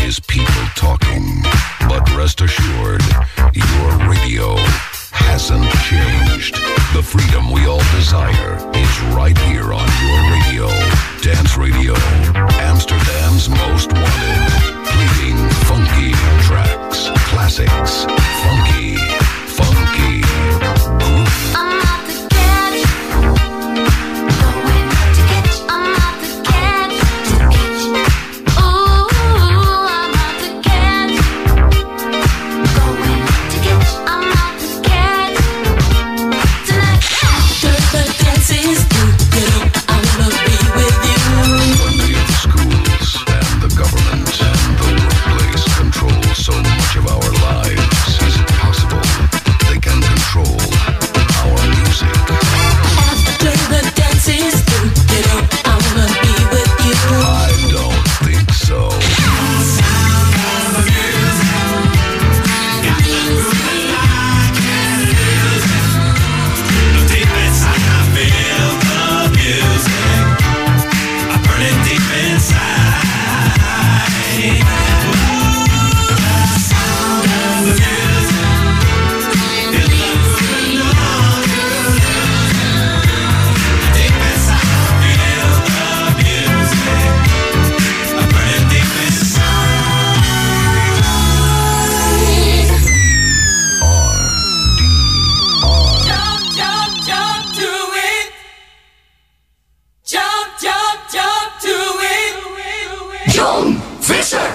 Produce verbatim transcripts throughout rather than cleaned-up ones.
is people talking. But rest assured, your radio hasn't changed. The freedom we all desire is right here on your radio. Dance Radio, Amsterdam's most wanted. Playing funky tracks, classics, funky, funky, groovy. I'm out to get you. Going to get you. I'm out to get you. To get you. Ooh, I'm out to get you. Going to get you. I'm out to get you. Tonight. The dance is through. You know I wanna be with you. When the schools and the government and the workplace control so much of our lives, is it possible they can control our music? After the dance is through, you know I wanna be with you. I don't think so. Jump, jump, jump to it. Jump, jump, jump to it. John Visser.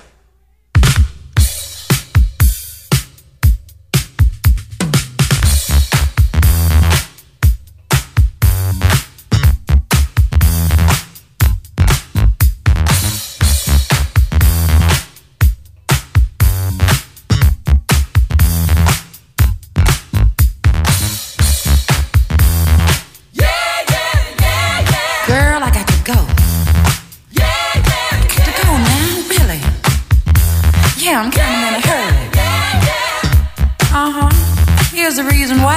Girl, I got to go. Got to go now, really. Yeah, I'm kind of in a hurry. Uh-huh. Here's the reason why.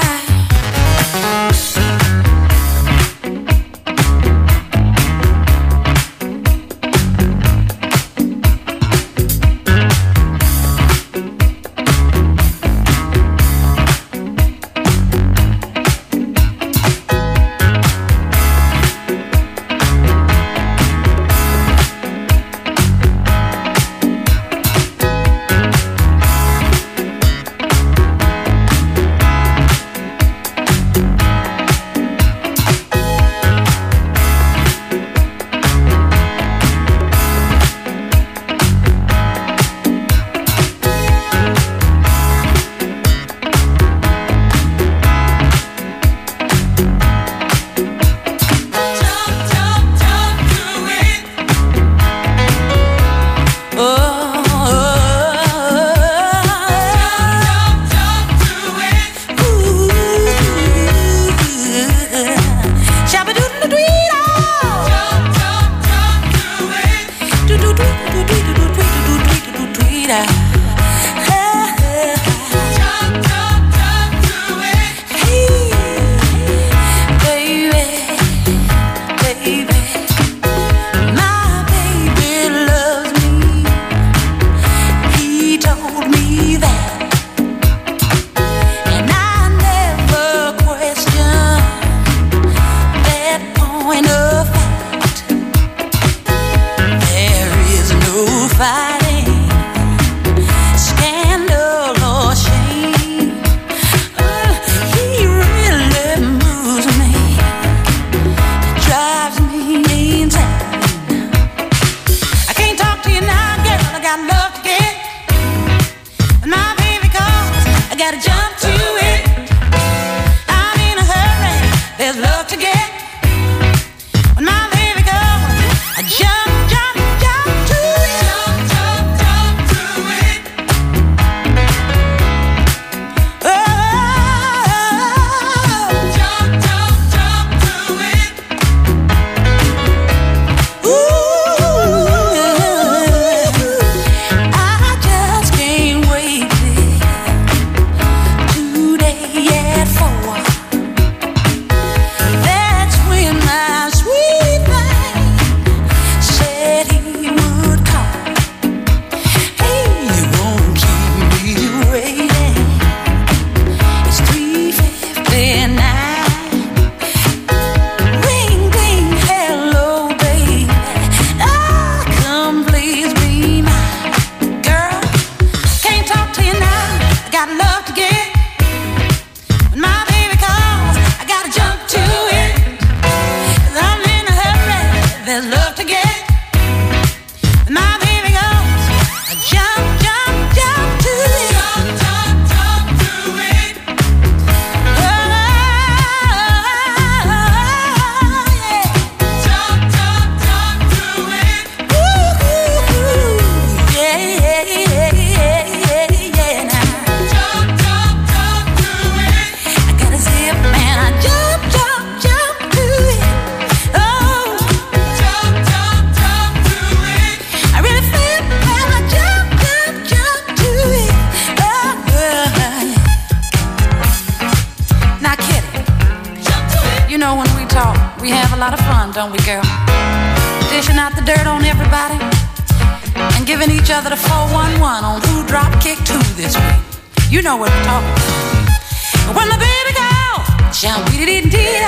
don't we, girl? Dishing out the dirt on everybody and giving each other the four one one on who drop kick two this week. You know what we're talking about. When my baby girl, shout dee dee dee dee.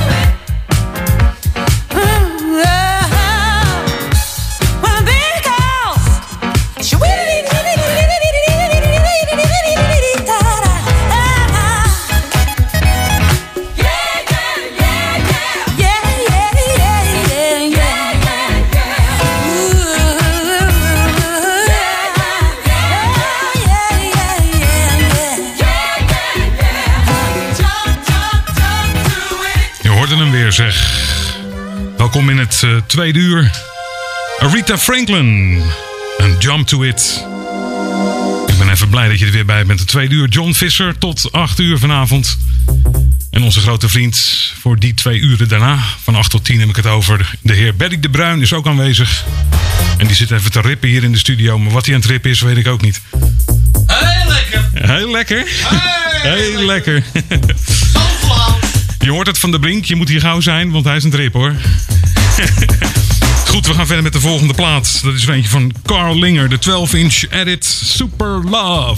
Ooh, oh, when my baby girl, she wee dee dee dee dee dee dee dee dee dee dee dee da da. Hem weer zeg. Welkom in het uh, tweede uur. Aretha Franklin. En Jump to It. Ik ben even blij dat je er weer bij bent. Het tweede uur John Visser tot acht uur vanavond. En onze grote vriend voor die twee uren daarna. Van acht tot tien heb ik het over. De heer Berry de Bruin is ook aanwezig. En die zit even te rippen hier in de studio. Maar wat hij aan het rippen is, weet ik ook niet. Heel lekker. Heel lekker. Heel, Heel lekker. Je hoort het van de Brink, je moet hier gauw zijn, want hij is een trip hoor. Goed, we gaan verder met de volgende plaat. Dat is er eentje van Carl Linger, de twaalf inch edit Super Love.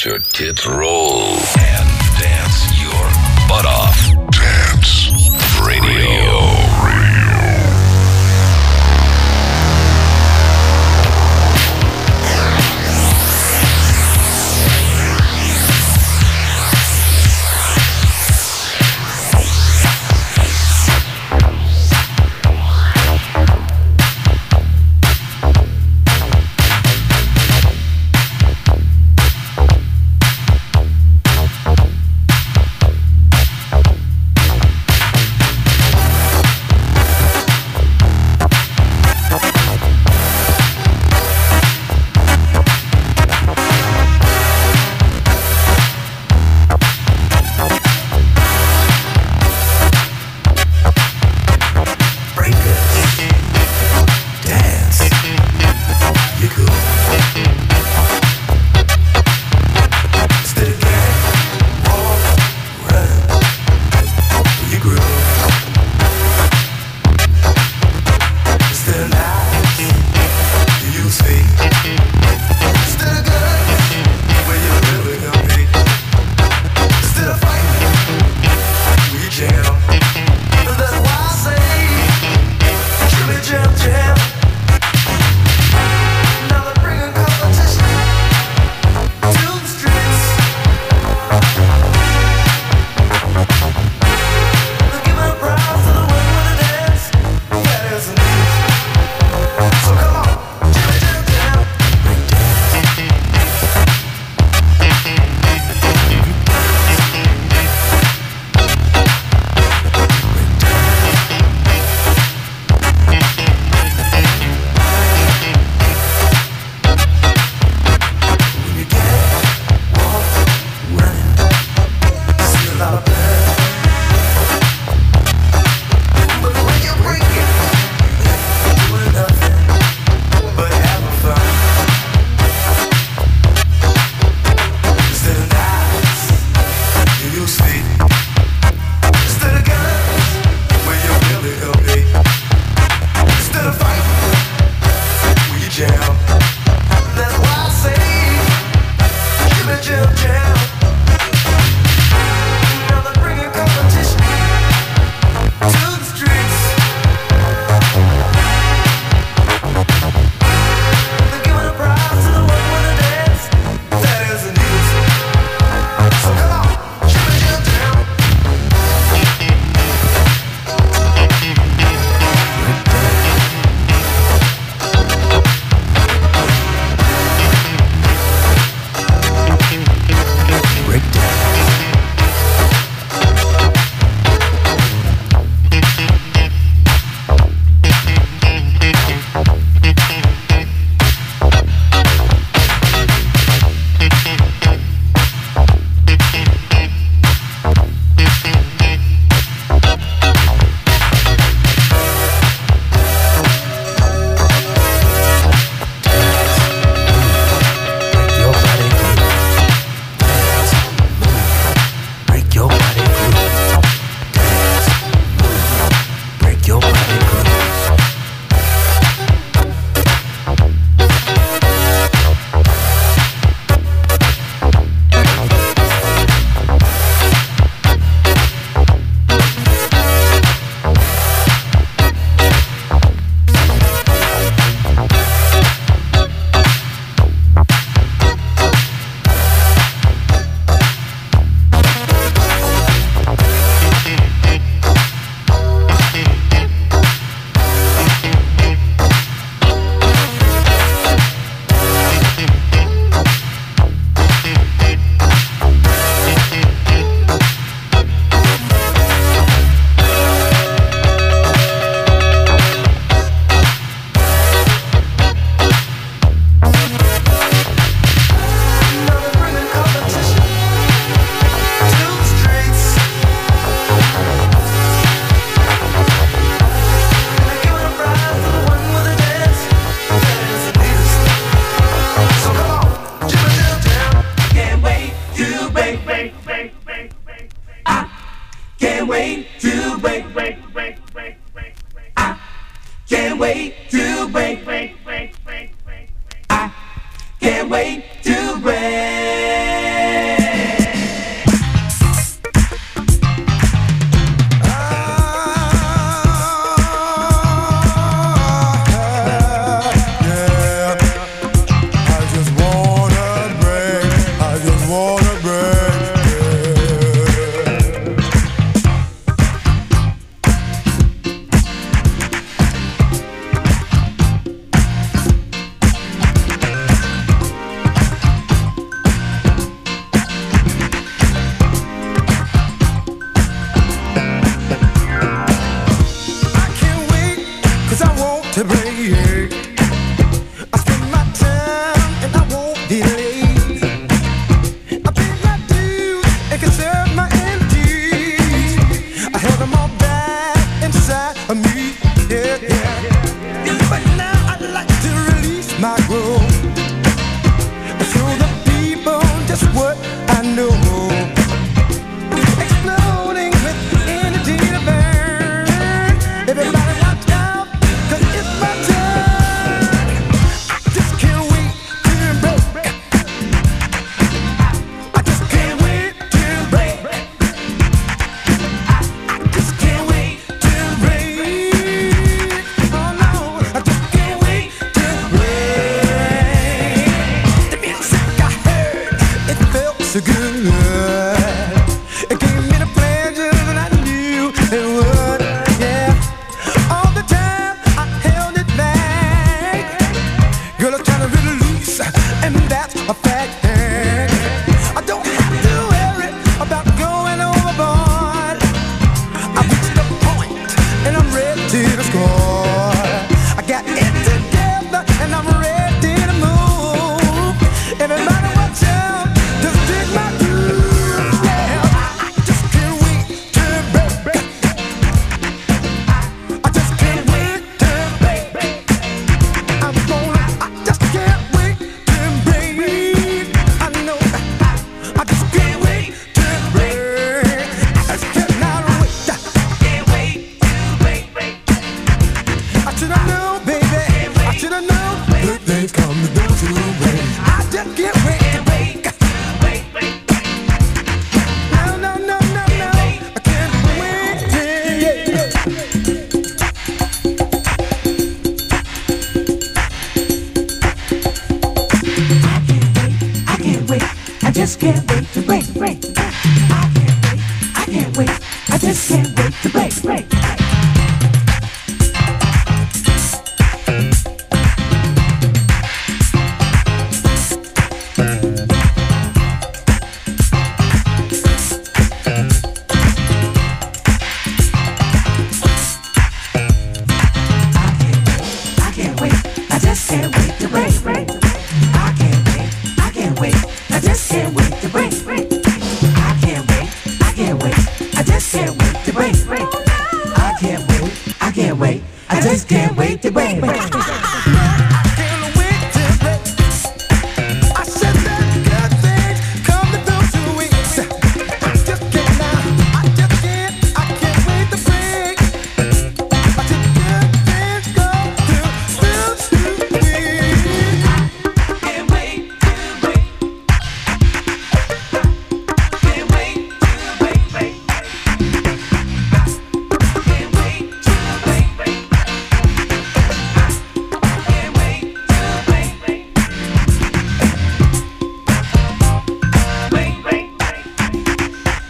let your tits roll and dance your butt off. Dance Radio. Can't wait to break. a fact. I don't have to worry about going overboard. I reached the point and I'm ready to score. I got it together and I'm ready to move. Everybody watch out, just dig my groove. Yeah, I just can't wait to break. I just can't wait to break. I'm gonna, I just can't wait to break. I know, I just can't wait to break. I just cannot wait. Can't wait to break, break. I should've known, baby. I should've known. Good things come to those who wait. I just can't wait to break. No, no, no, no, no. I can't wait to, yeah. I can't wait, I just can't wait to break, break. I can't wait, I can't wait, I just can't wait to break, break. I can't wait, I just can't wait to break, break. I can't wait, I can't wait, I just can't wait to break, break. I can't wait, I can't wait, I just can't wait to break, break. I can't wait, I can't wait, I just can't wait to break, break. I can't wait to break. I said that good things come to those who wait. I just can't now. I just can't. I can't wait to break. I said good things come to those who wait. Can't wait to break. Can't wait to break, break. Can't wait to break, break. Can't wait to break, break. Break, break, break.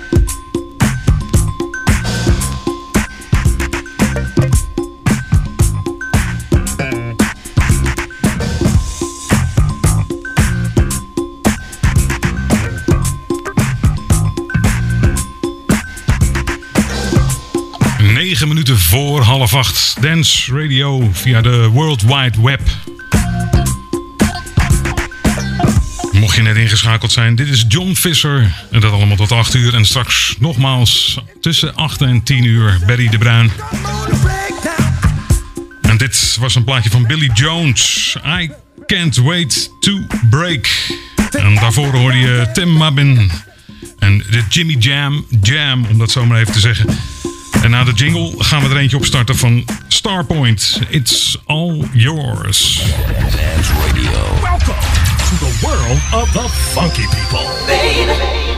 Negen minuten voor half acht. Dance Radio via de World Wide Web. Mocht je net ingeschakeld zijn, dit is John Visser. En dat allemaal tot acht uur. En straks nogmaals tussen acht en tien uur Barry de Bruin. Come on to break now. En dit was een plaatje van Billy Jones. I Can't Wait to Break. En daarvoor hoorde je Tim Mabbin. En de Jimmy Jam Jam, om dat zo maar even te zeggen. En na de jingle gaan we er eentje opstarten van Starpoint. It's all yours. Dance Radio. Welcome to the world of the funky people. Baby,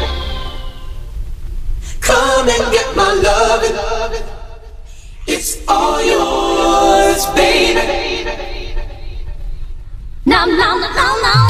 come and get my loving. It's all yours, baby. No, no, no, no, no.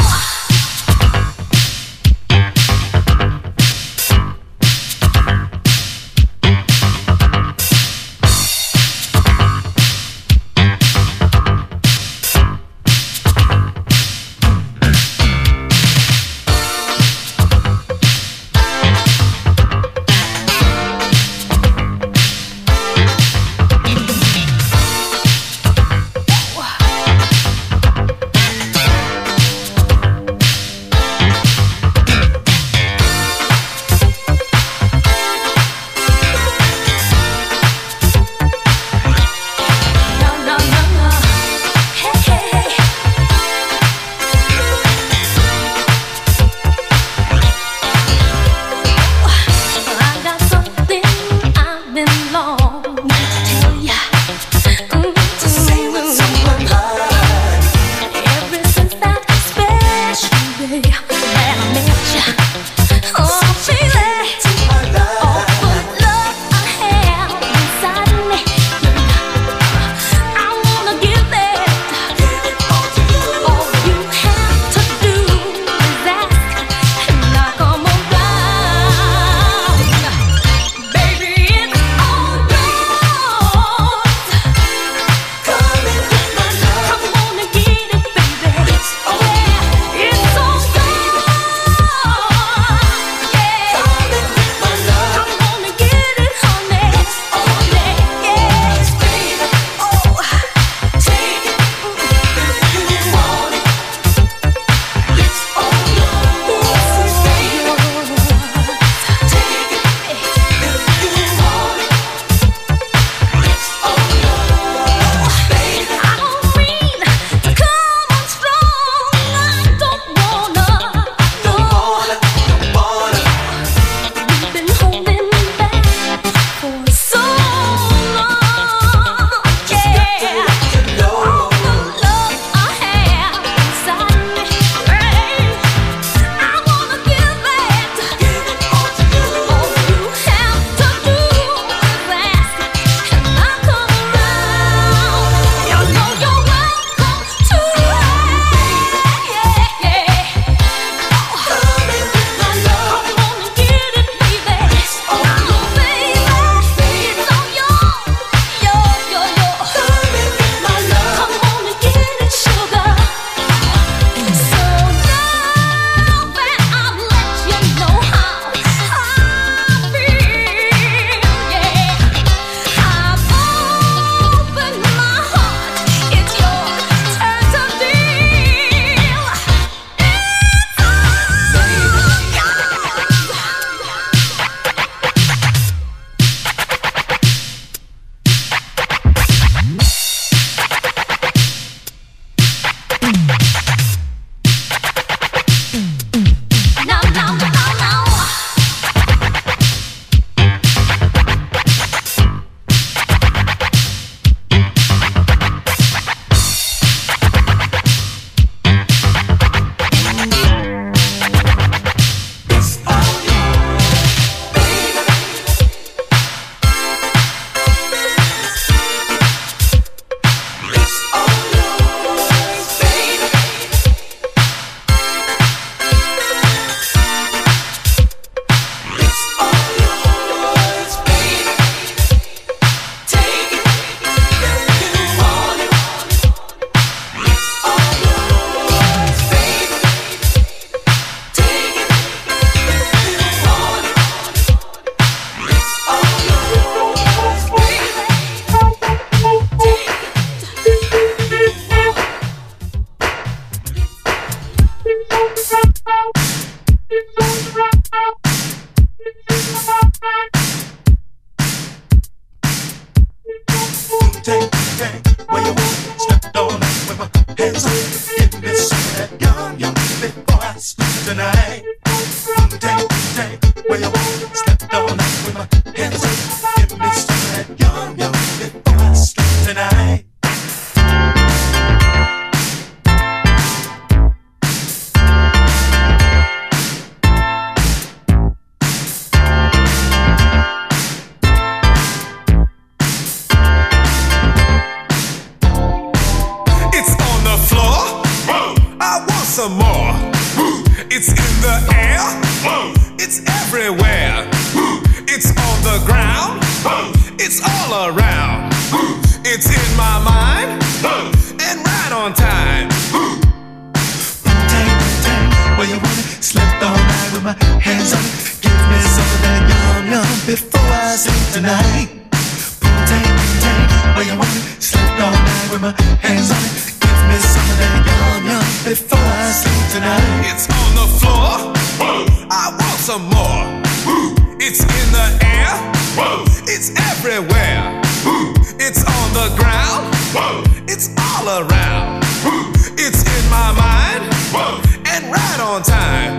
tonight. Take, take, where you want, slept all night with my hands up. Give me some of that yum yum before I sleep tonight. Some more. It's in the air. It's everywhere. It's on the ground. It's all around. It's in my mind and right on time. Tang, tang, where you want it? Slept all night with my hands on it. Give me some of that yum yum before I sleep tonight. Tang, tang, where you want it? Slept all night with my hands on it. Give me some of that yum yum before I sleep tonight. It's on the floor. I want some more. It's in the air. It's everywhere. It's on the ground. It's all around. It's in my mind and right on time.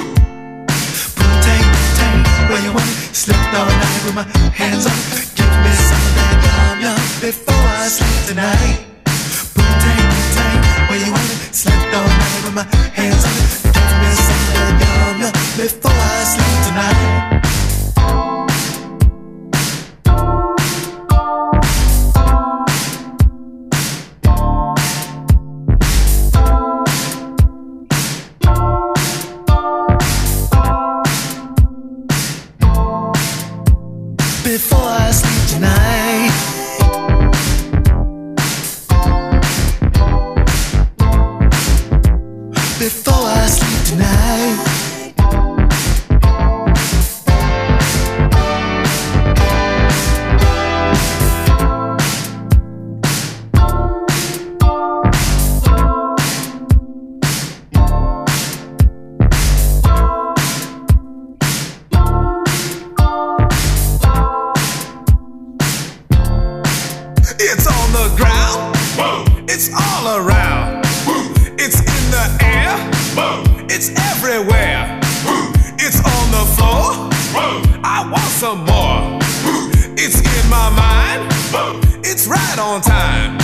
Tang, tang, where you want it? Slept all night with my hands on it. Give me some of that yum yum before I sleep tonight. Where you want it? Slept all night with my hands on it. Give me some of that yum yum before I sleep tonight. Before I sleep tonight. Before I sleep tonight. It's on the ground. It's all around. It's in the air. It's everywhere. It's on the floor. I want some more. It's in my mind. It's right on time.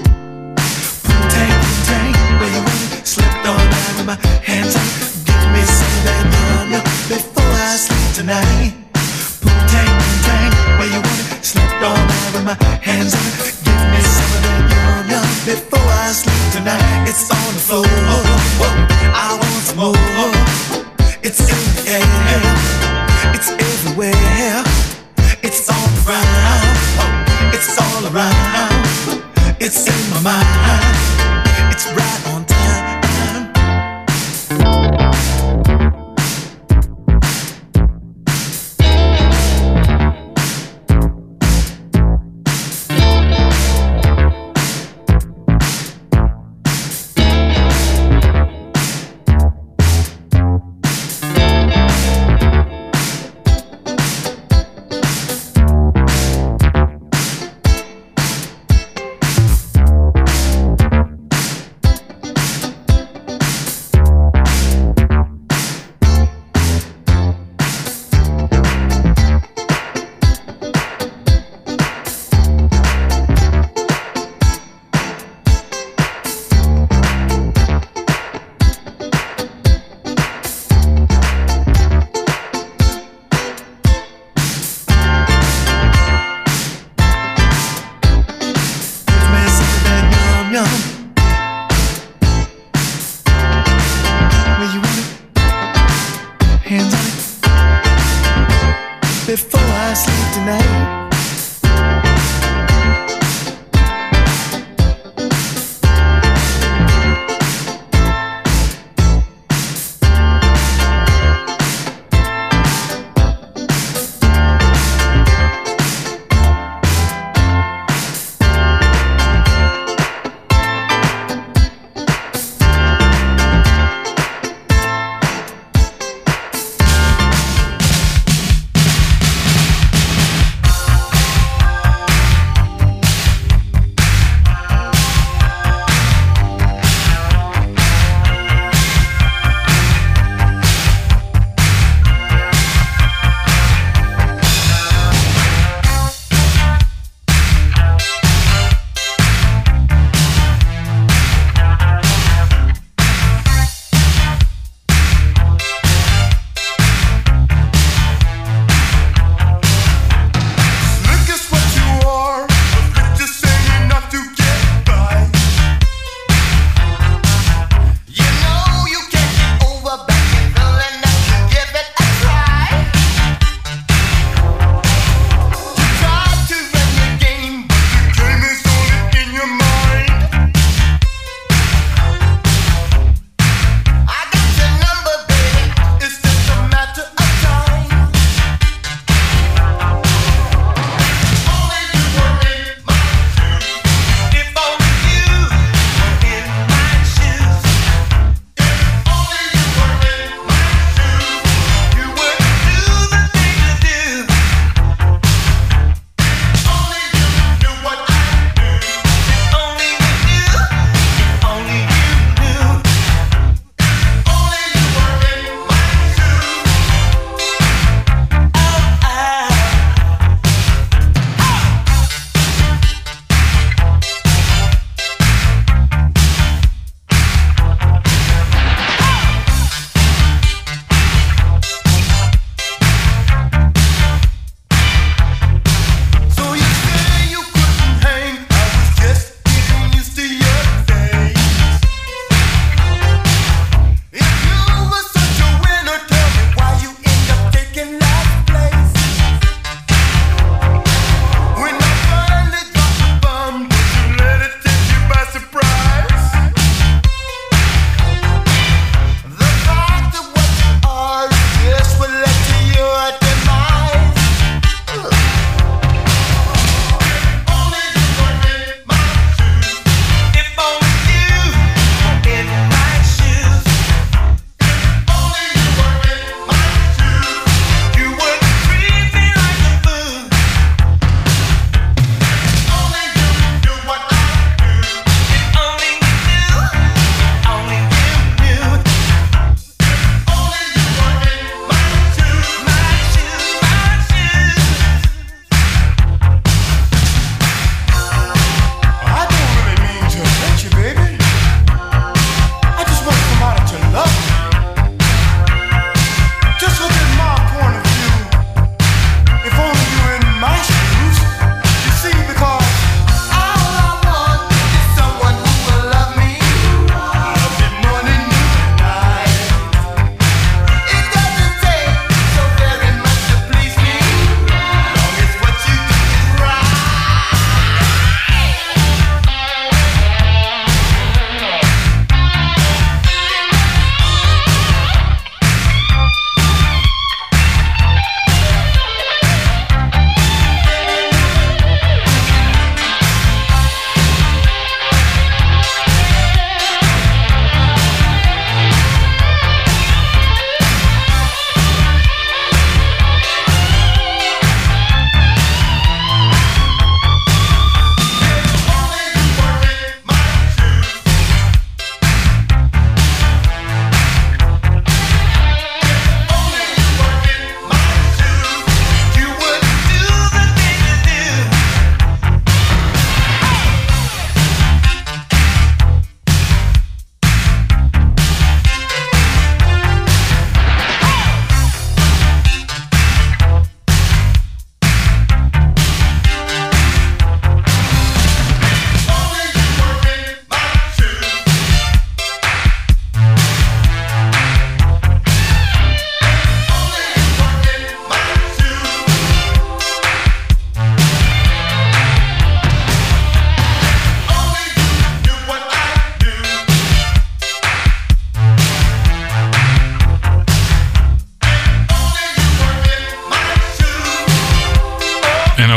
Tang, tang, where you want it? Slept all night with my hands on it. Give me some of that yum yum before I sleep tonight. Tang, tang, where you want it? Slept all night with my hands on it. Give me some of that yum yum before I sleep tonight. It's on the floor. I want some more. It's in the air. It's everywhere. It's all around. It's all around. It's in my mind. It's right on time. Before I sleep tonight.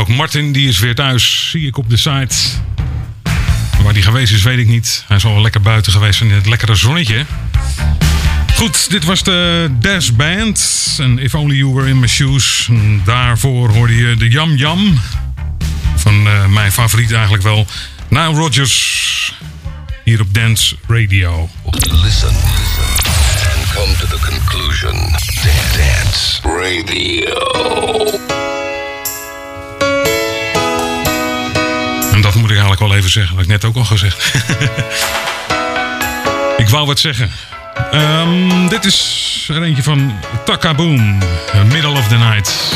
ook Martin, die is weer thuis, zie ik op de site. Waar hij geweest is, weet ik niet. Hij is al wel lekker buiten geweest in het lekkere zonnetje. Goed, dit was de Dash Band. En If Only You Were In My Shoes. En daarvoor hoorde je de Yam Yam. Van uh, mijn favoriet eigenlijk wel. Nile Rodgers. Hier op Dance Radio. Listen, listen, and come to the conclusion. Dance Radio. En dat moet ik eigenlijk wel even zeggen. Dat heb ik net ook al gezegd. Ik wou wat zeggen. Um, dit is er eentje van Takaboom. Middle of the Night.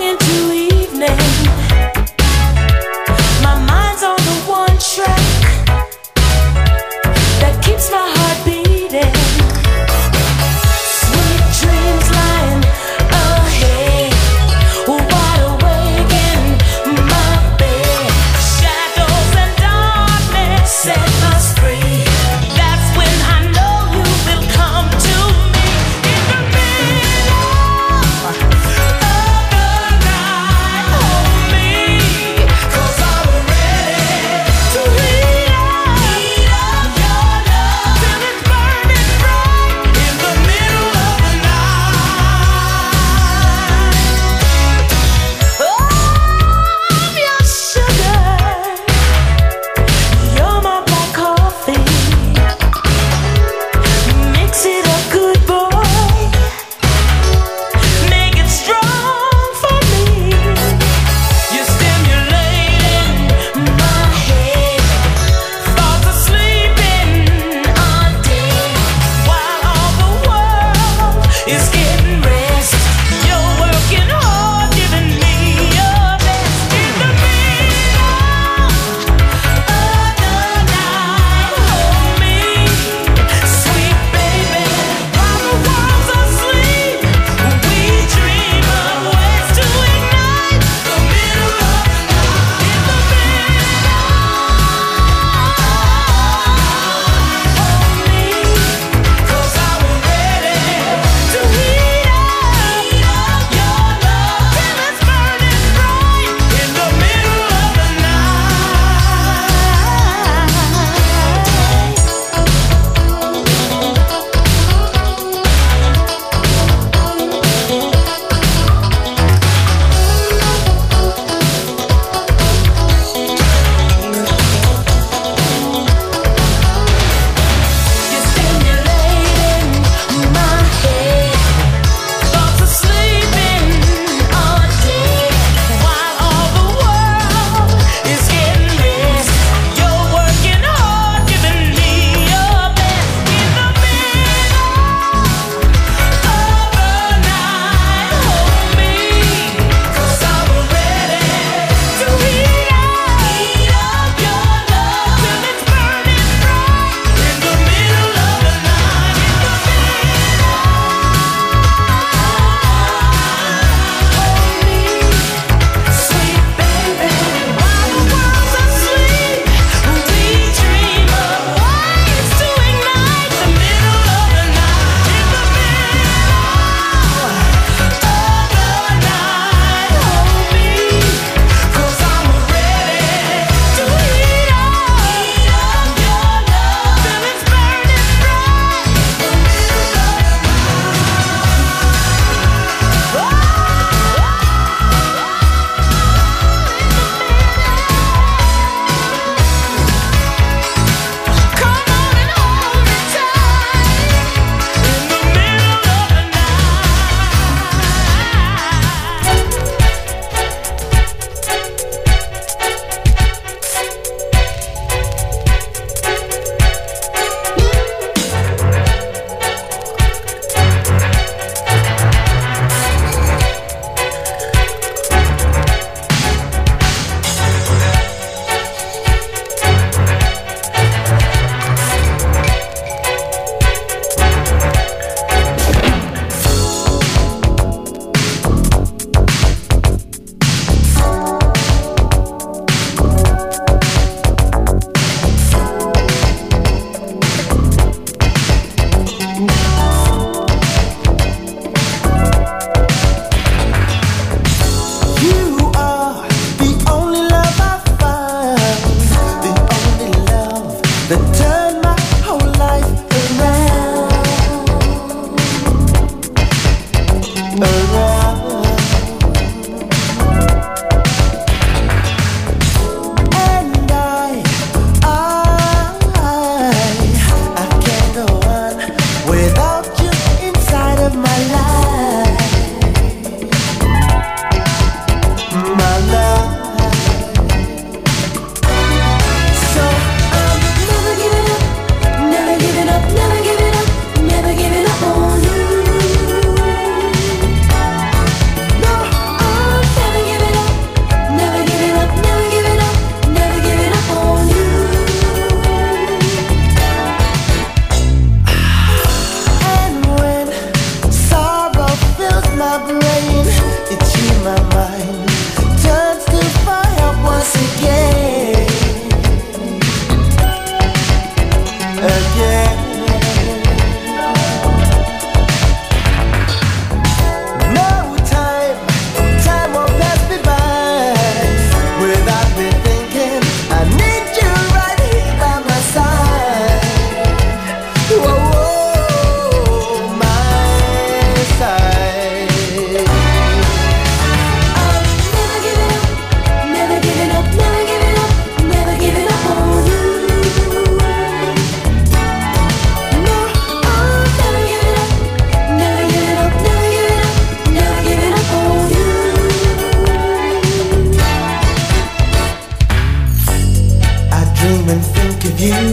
My mind's on the one track.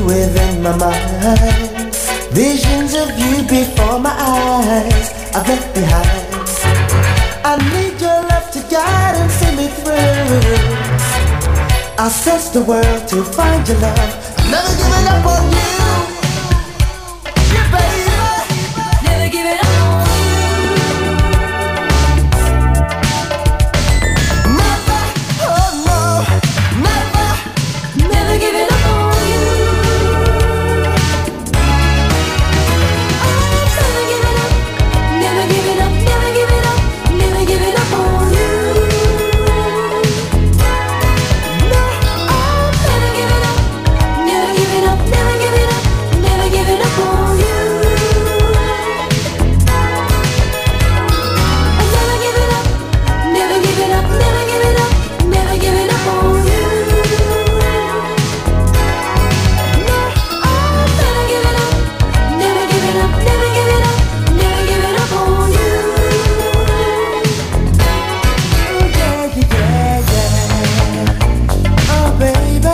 within my mind. Visions of you before my eyes I've left behind. I need your love to guide and see me through. I'll search the world to find your love. I'm never giving up on you. Yeah, baby. Never give it up on you. Never, oh no, never, never give it up on you. Oh, never give it up, never give it up, never give it up, never give it up on you. No, oh, never give it up, never give it up, never give it up, never give it up on you. Never give it up, never give it up, never give it up, never give it up on you. No, oh, never give it up, never give it up, never give it up, never give it up on you. Yeah, yeah, yeah. Oh, baby.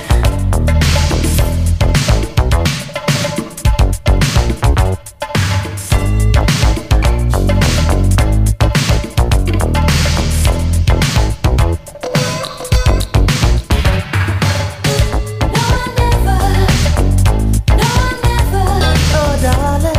Oh, darling.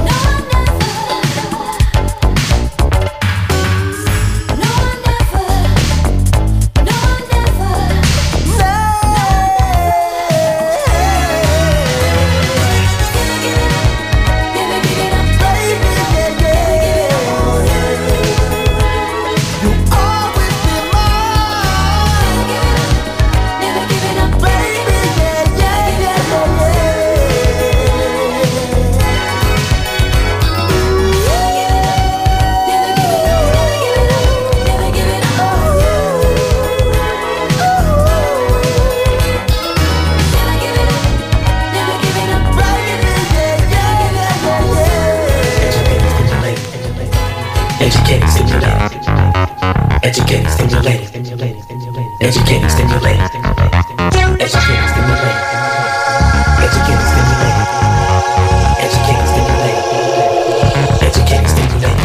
Educating, stimulating. Educating, stimulating. Educating, stimulating. Educating, stimulating. Educating, stimulating. Educating, stimulating. Educating, stimulating.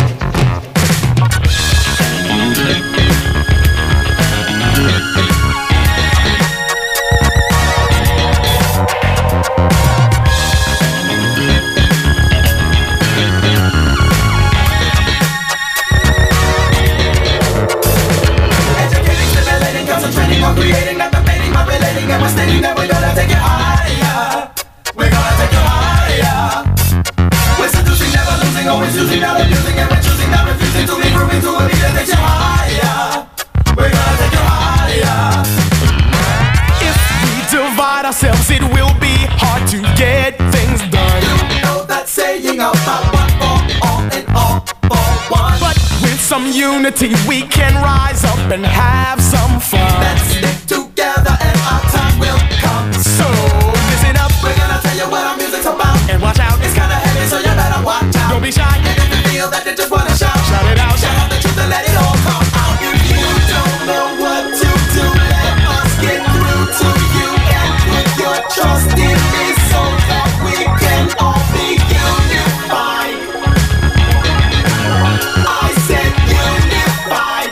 Creating, not debating, but relating, and we're stating that we're gonna take it higher. We're gonna take it higher. We're seducing, never losing, always using, not abusing, and we're choosing, not refusing to be proving to a beat that takes you higher. We're gonna take you higher. If we divide ourselves, it will be hard to get things done. You know that saying about one for all and all for one. But with some unity, we can rise up and have some fun. Let's stick together and our time will come. So listen up, We're gonna tell you what our music's about. and watch out. It's kinda heavy, so you better watch out. Don't be shy. And if you feel that you just wanna shout, Shout it out. shout out the truth and let it all come out. If you don't know what to do, let us get through to you and put your trust in me so that we can all be unified. I said unified.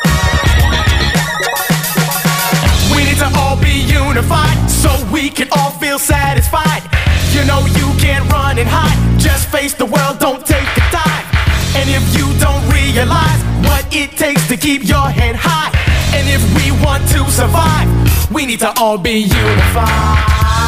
We need to all be unified so we can all feel satisfied. You know you can't run and hide. Just face the world, don't take a dive. And if you don't realize what it takes to keep your head high, and if we want to survive, we need to all be unified.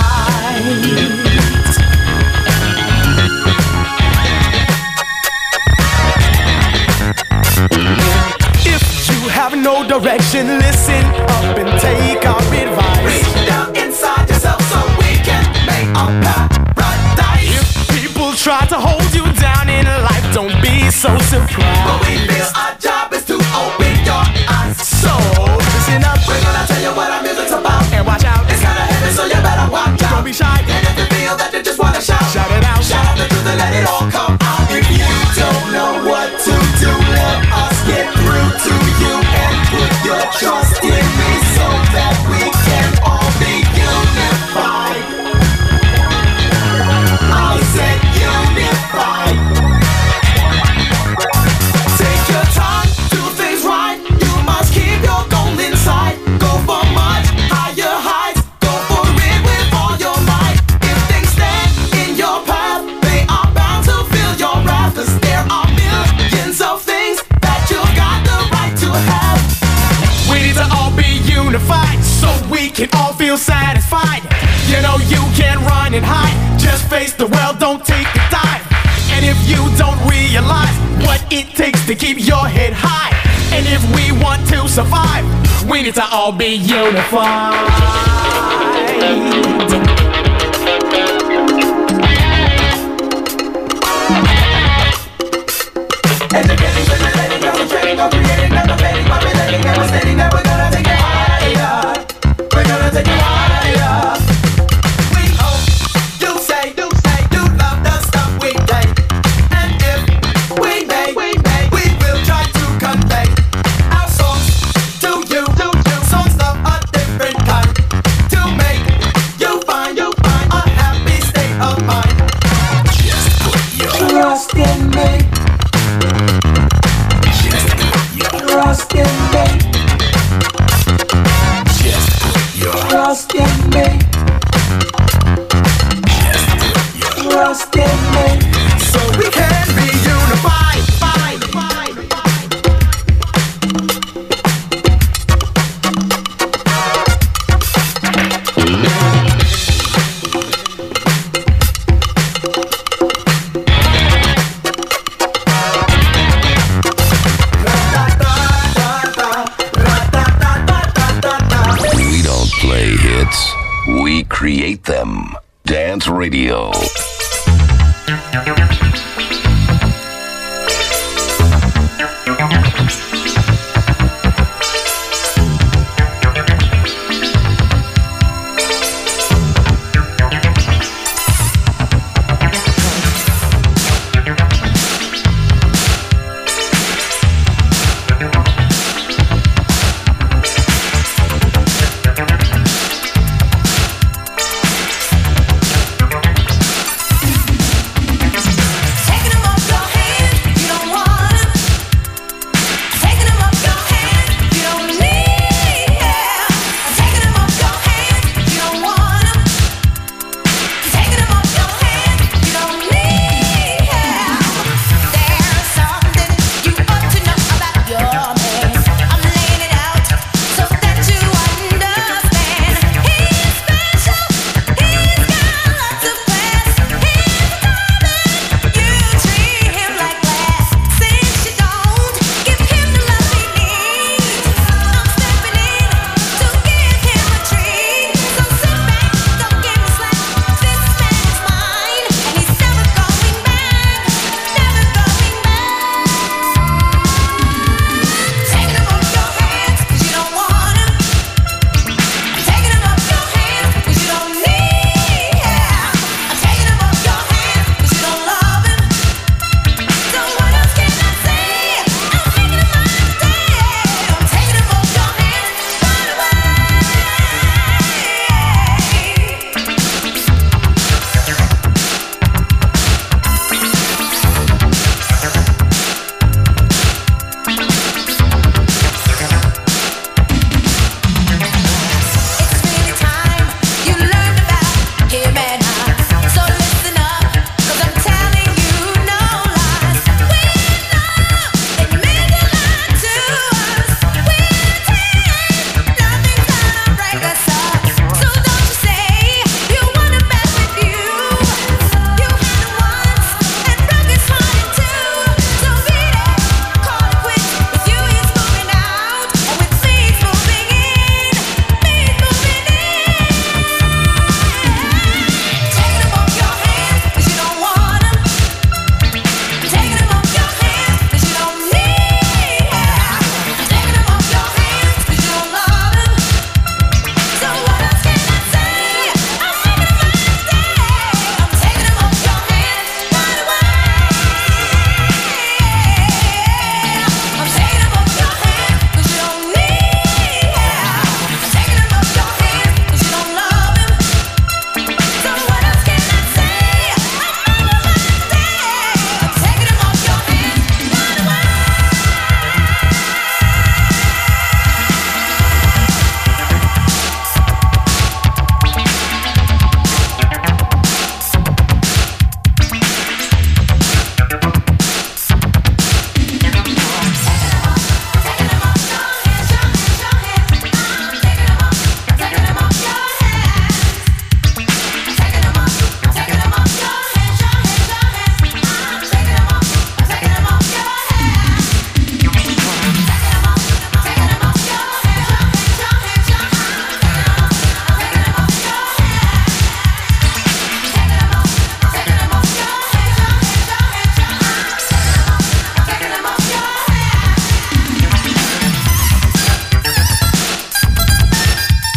If you have no direction, listen up and take our advice. Reach down inside yourself so we can make a paradise. If people try to hold you down in life, don't be so surprised. But we feel our job is to open your eyes. So listen up, We're gonna tell you what our music's about. and watch out. It's kinda heavy, so you better watch out. Don't be shy. And if you feel that you just wanna shout, Shout it out. shout out the truth and let it all come out. If you don't know what to do, let us get through to you and put your trust in me so that we can all be unified. so we can all feel satisfied. You know you can run and hide, just face the world, don't take a dive. And if you don't realize what it takes to keep your head high, and if we want to survive, we need to all be unified. Educating, stimulating, demonstrating, co-creating, never-fading, populating, devastating, that we're gonna take it higher. We're gonna take it higher. We hope you say, you say, you love the stuff we play. And if we may, we may, we will try to convey our songs to you, to you, songs of a different kind, to make you find, you find a happy state of mind. Just put your trust in me. Trust in me. Just put your trust in me. Just put your trust in me. So we can be unified. Fine, fine, Play hits, we create them. Dance Radio.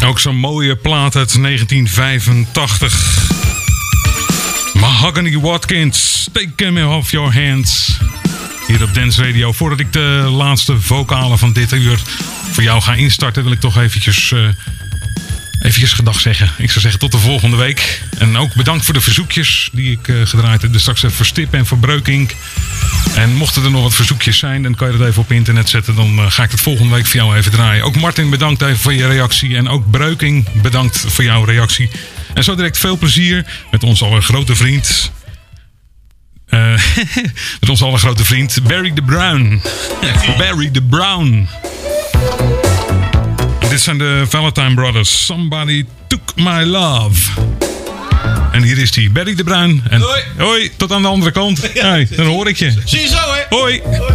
Ook zo'n mooie plaat uit negentien vijfentachtig. Mahogany Watkins, Take Me Off Your Hands. Hier op Dance Radio. Voordat ik de laatste vocalen van dit uur voor jou ga instarten, wil ik toch eventjes, uh, eventjes gedag zeggen. Ik zou zeggen tot de volgende week. En ook bedankt voor de verzoekjes die ik uh, gedraaid heb. Dus straks even voor Stip en voor Breukink. En mochten er nog wat verzoekjes zijn, dan kan je dat even op internet zetten. Dan uh, ga ik het volgende week voor jou even draaien. Ook Martin, bedankt even voor je reactie. En ook Breukink, bedankt voor jouw reactie. En zo direct veel plezier met onze allergrote vriend... Uh, met onze allergrote vriend Barry the Brown. Barry the Brown. En dit zijn de Valentine Brothers. Somebody Took My Love. En hier is die, Barry the Brown. En hoi. Hoi, tot aan de andere kant. Hey, dan hoor ik je. Zie je zo, hè? Hoi. Hoi.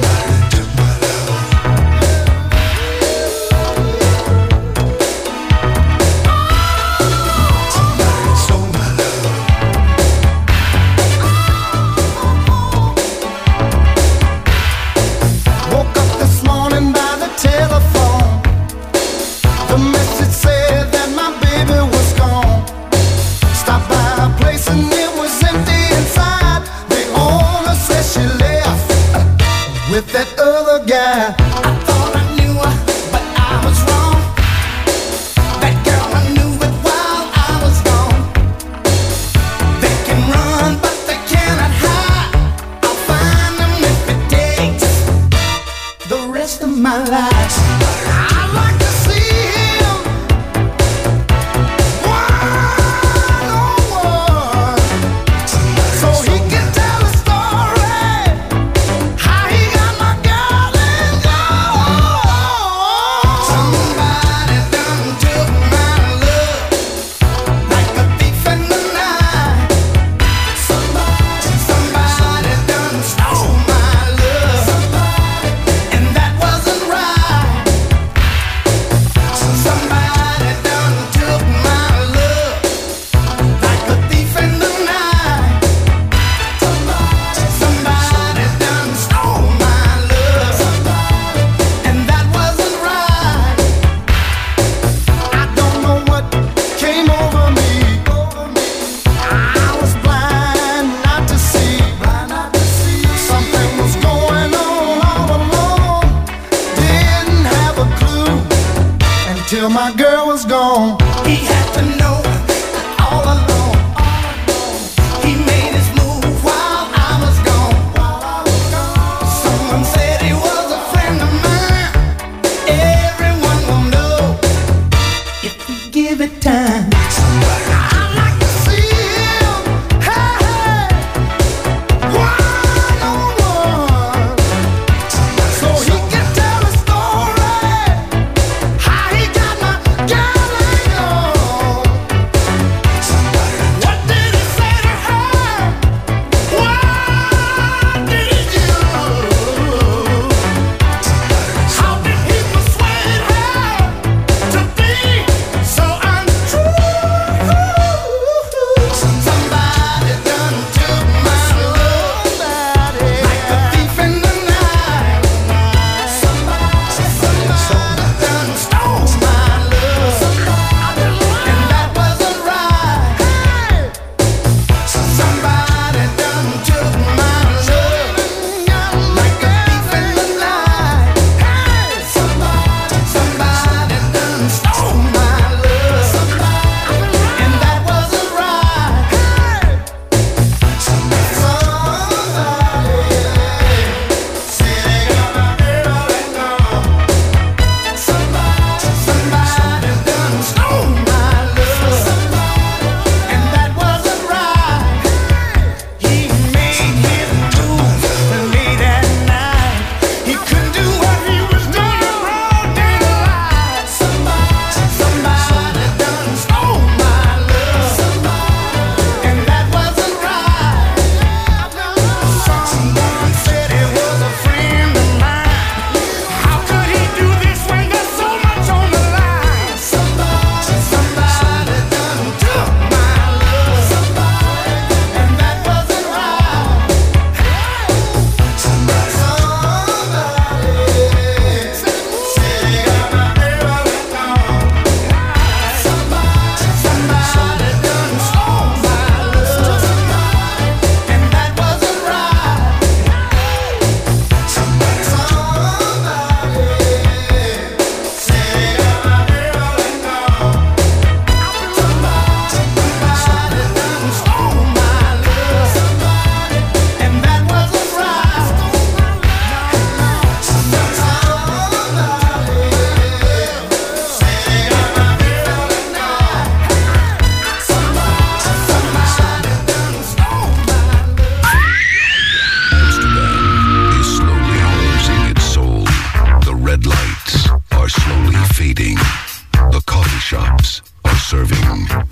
With that other guy, I thought I knew her, but I was wrong. That girl, I knew it while I was gone. They can run, but they cannot hide. I'll find them if it takes the rest of my life. I'd like to see him one on one, so he can tell a story. How he got my girl and gone. Somebody done took my love like a thief in the night. Somebody, somebody done stole my love. Somebody, and that wasn't right. Somebody done took my love like a thief in the night. Somebody, somebody done stole my love, and that wasn't right. I don't know what came over me. I was blind not to see. Something was going on all along. Didn't have a clue until my girl was gone. He had to know all along. He made his move while I was gone. Someone said he was a friend of mine. Everyone will know if we give it time. I'd like to see him, hey, hey, one on one, so he can tell a story. How he got my girl and gone. What did he say to her? What did he do? How did he persuade her to be so untrue? serving